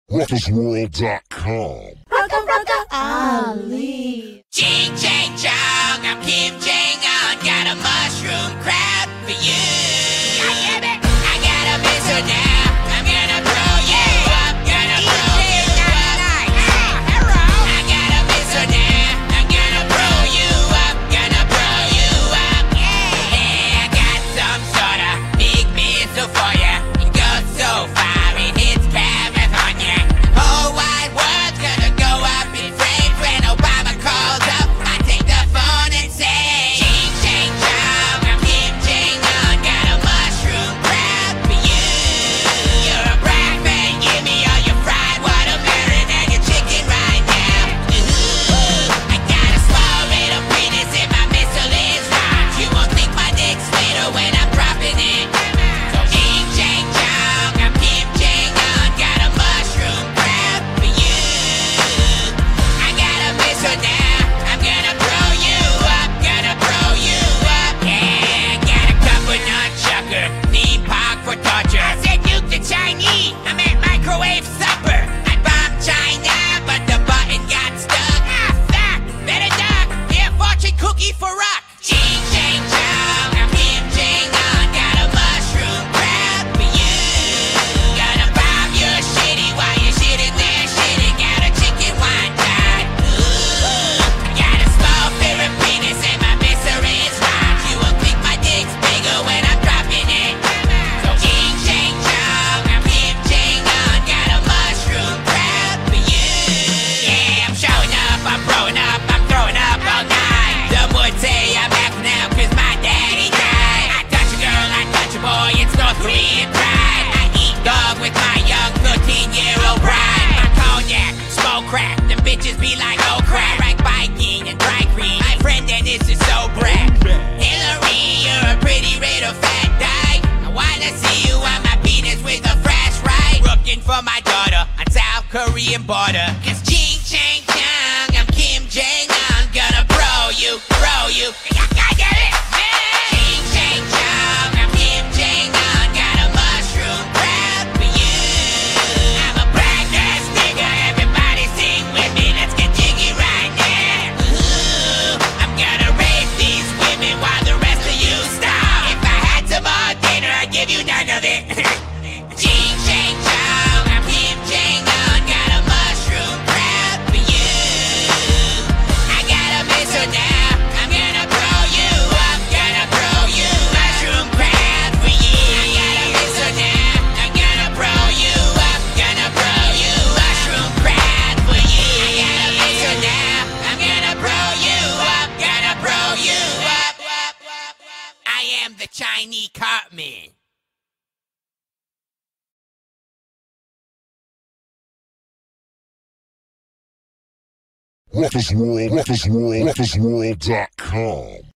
RockersWorld.com. Ali. Ching Chang Chong, I'm Kim Jong-un. Got a mushroom crowd for you. God damn it. I got a missile now. I'm gonna blow you up. Gonna blow you up. I got a missile now. I'm gonna blow you up. Gonna blow you up. Yeah, I got some sort of big missile for ya. It goes so far, it hits California. Whole wide world's gonna go up in flames when Obama calls up. I take the phone and say, Ching Chang Chong, I'm Kim Jong-un. Got a mushroom crowd for you. You're a black man, give me all your fried watermelon and your chicken right now. Ooh, I got a small little penis and my missile is hot. You won't think my dick's little when I'm dropping it. So Ching Chang Chong, I'm Kim Jong-un. Got a mushroom crowd for you. I got a missile now. I'm gonna blow you up. Gonna blow you up. Yeah, got a couple nunchucker. Theme park for torture. I said nuke the Chinese. I meant microwave supper. I bombed China, but the button got stuck. Ah, fuck. Better duck. Here, fortune cookie for rock. Ching Chang Chong, I'm Kim Jong-un. Got a mushroom crowd for you. Gonna bomb your shitty while you're shitting there shitting. Got a chicken wonton. Ooh, I got a small penis and my missile is hot. You won't think my dick's bigger when I'm dropping it. So Ching Chang Chong, I'm Kim Jong-un. Got a mushroom crowd for you. Yeah, I'm showing up, I'm growing up, I'm throwing up all night. Some would say I'm back now cause my daddy died. I touch a girl, I touch a boy, it's North Korean pride. I eat dog with my young 13-year-old bride. My cognac, smoke crack, them bitches be like, oh crap. Right biking and dry green, my friend Dennis is so brag. Hillary, you're a pretty little fat dyke. I wanna see you on my penis with a flashlight. Looking for my daughter on South Korean border. Cause Ching Chang Chong, I'm Kim Jong-un. Gonna bro you. God damn it! Ching Chang Chong, I'm Kim Jong-un. Got a mushroom crowd for you. I'm a black ass nigga, everybody sing with me. Let's get jiggy right now. Ooh, I'm gonna rape these women while the rest of you stop. If I had some more dinner, I'd give you none of it. Ching Chang Chong, I'm Kim Jong-un. Got a mushroom crowd for you. I got a missile now. I'm gonna blow you up. Gonna blow you. Mushroom crowd for you. I got a missile now. I'm gonna blow you up. Gonna blow you. Mushroom crowd for you. I got a missile now. I'm gonna blow you up. Gonna blow you up. I am the Chinese Cartman. RockersWorld.com.